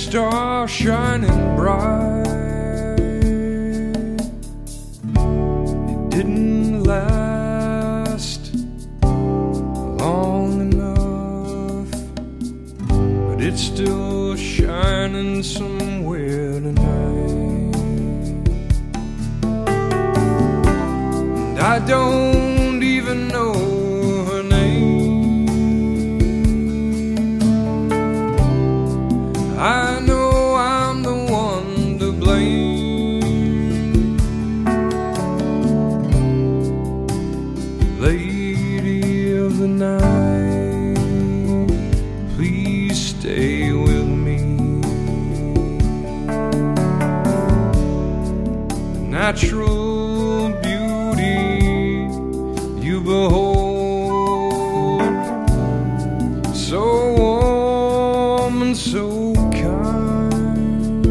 star shining bright. It didn't last long enough, but it's still shining somewhere tonight. And I don't even know her name. I know I'm the one to blame. Lady of the night, please stay with me. The natural beauty you behold, so warm and so kind.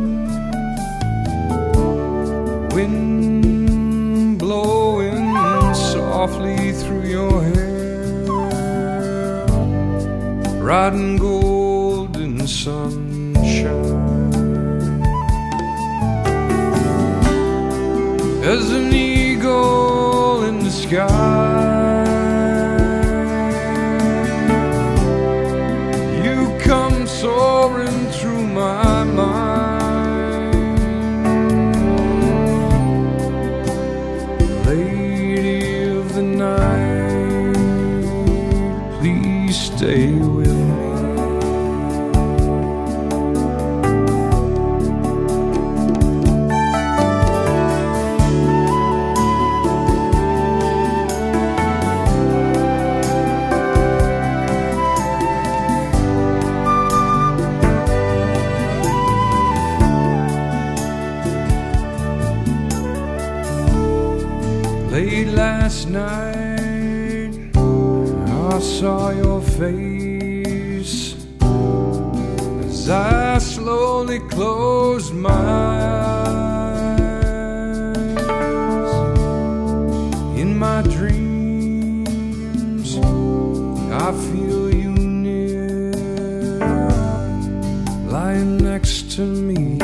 Wind blowing softly through your hair, riding golden sunshine. As an eagle in the sky, you come soaring through my mind. Lady of the night, please stay with me. Late last night, I saw your face as I slowly closed my eyes. In my dreams, I feel you near, lying next to me.